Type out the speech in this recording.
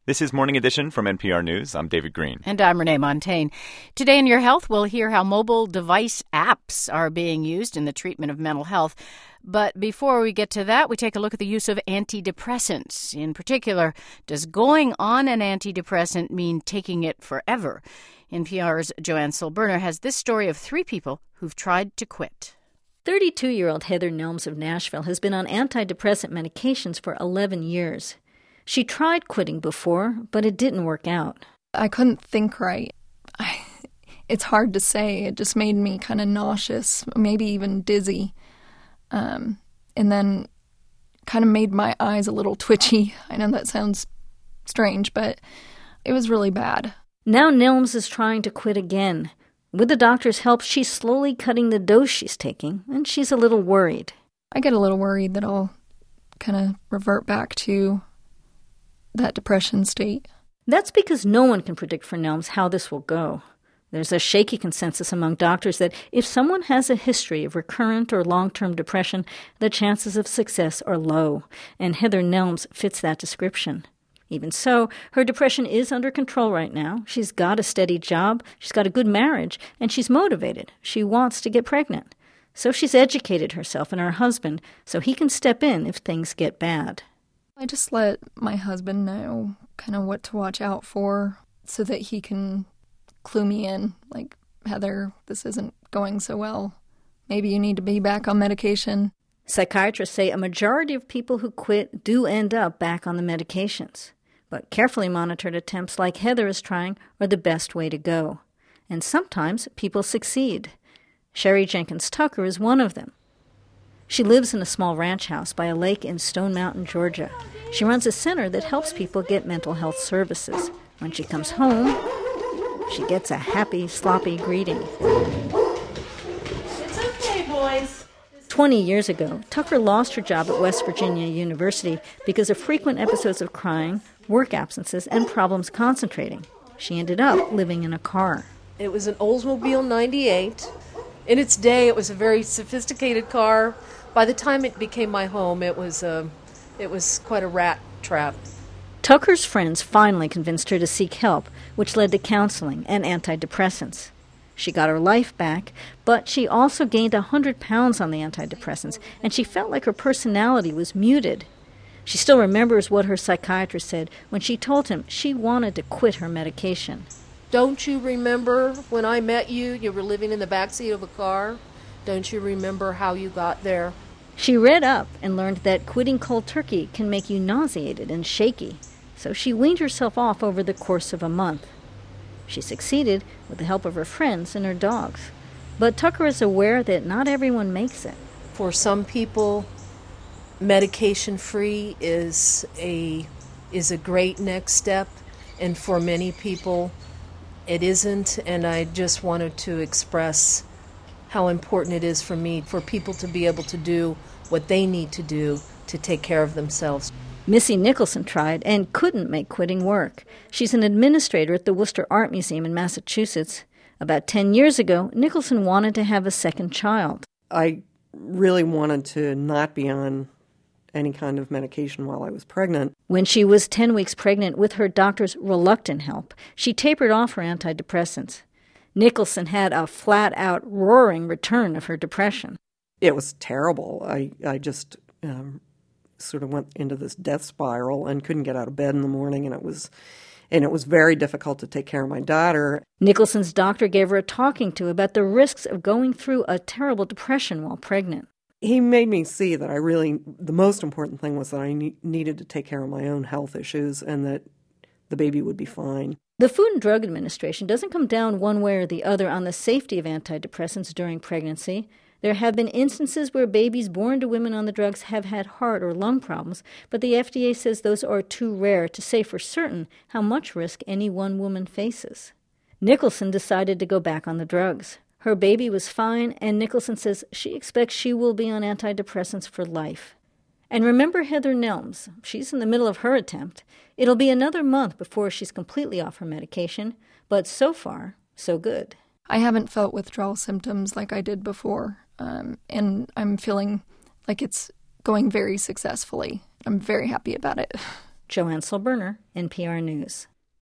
This is Morning Edition from NPR News. I'm David Green. And I'm Renee Montagne. Today in Your Health, we'll hear how mobile device apps are being used in the treatment of mental health. But before we get to that, we take a look at the use of antidepressants. In particular, does going on an antidepressant mean taking it forever? NPR's Joanne Solberner has this story of 3 people who've tried to quit. 32-year-old Heather Nelms of Nashville has been on antidepressant medications for 11 years. She tried quitting before, but it didn't work out. I couldn't think right. It's hard to say. It just made me kind of nauseous, maybe even dizzy. And then kind of made my eyes a little twitchy. I know that sounds strange, but it was really bad. Now Nelms is trying to quit again. With the doctor's help, she's slowly cutting the dose she's taking, and she's a little worried. I get a little worried that I'll kind of revert back to that depression state. That's because no one can predict for Nelms how this will go. There's a shaky consensus among doctors that if someone has a history of recurrent or long-term depression, the chances of success are low, and Heather Nelms fits that description. Even so, her depression is under control right now. She's got a steady job, she's got a good marriage, and she's motivated. She wants to get pregnant. So she's educated herself and her husband so he can step in if things get bad. I just let my husband know kind of what to watch out for so that he can clue me in. Like, Heather, this isn't going so well. Maybe you need to be back on medication. Psychiatrists say a majority of people who quit do end up back on the medications. But carefully monitored attempts like Heather is trying are the best way to go. And sometimes people succeed. Sherry Jenkins Tucker is one of them. She lives in a small ranch house by a lake in Stone Mountain, Georgia. She runs a center that helps people get mental health services. When she comes home, she gets a happy, sloppy greeting. It's okay, boys. 20 years ago, Tucker lost her job at West Virginia University because of frequent episodes of crying, work absences, and problems concentrating. She ended up living in a car. It was an Oldsmobile 98. In its day, it was a very sophisticated car. By the time it became my home, it was quite a rat trap. Tucker's friends finally convinced her to seek help, which led to counseling and antidepressants. She got her life back, but she also gained 100 pounds on the antidepressants, and she felt like her personality was muted. She still remembers what her psychiatrist said when she told him she wanted to quit her medication. Don't you remember when I met you, you were living in the backseat of a car? Don't you remember how you got there? She read up and learned that quitting cold turkey can make you nauseated and shaky, so she weaned herself off over the course of a month. She succeeded with the help of her friends and her dogs. But Tucker is aware that not everyone makes it. For some people, medication-free is a great next step, and for many people, it isn't. And I just wanted to express how important it is for me for people to be able to do what they need to do to take care of themselves. Missy Nicholson tried and couldn't make quitting work. She's an administrator at the Worcester Art Museum in Massachusetts. About 10 years ago, Nicholson wanted to have a second child. I really wanted to not be on any kind of medication while I was pregnant. When she was 10 weeks pregnant with her doctor's reluctant help, she tapered off her antidepressants. Nicholson had a flat-out roaring return of her depression. It was terrible. I just sort of went into this death spiral and couldn't get out of bed in the morning, and it was very difficult to take care of my daughter. Nicholson's doctor gave her a talking to about the risks of going through a terrible depression while pregnant. He made me see that the most important thing was that I needed to take care of my own health issues and that the baby would be fine. The Food and Drug Administration doesn't come down one way or the other on the safety of antidepressants during pregnancy. There have been instances where babies born to women on the drugs have had heart or lung problems, but the FDA says those are too rare to say for certain how much risk any one woman faces. Nicholson decided to go back on the drugs. Her baby was fine, and Nicholson says she expects she will be on antidepressants for life. And remember Heather Nelms. She's in the middle of her attempt. It'll be another month before she's completely off her medication, but so far, so good. I haven't felt withdrawal symptoms like I did before, and I'm feeling like it's going very successfully. I'm very happy about it. Joanne Solberner, NPR News.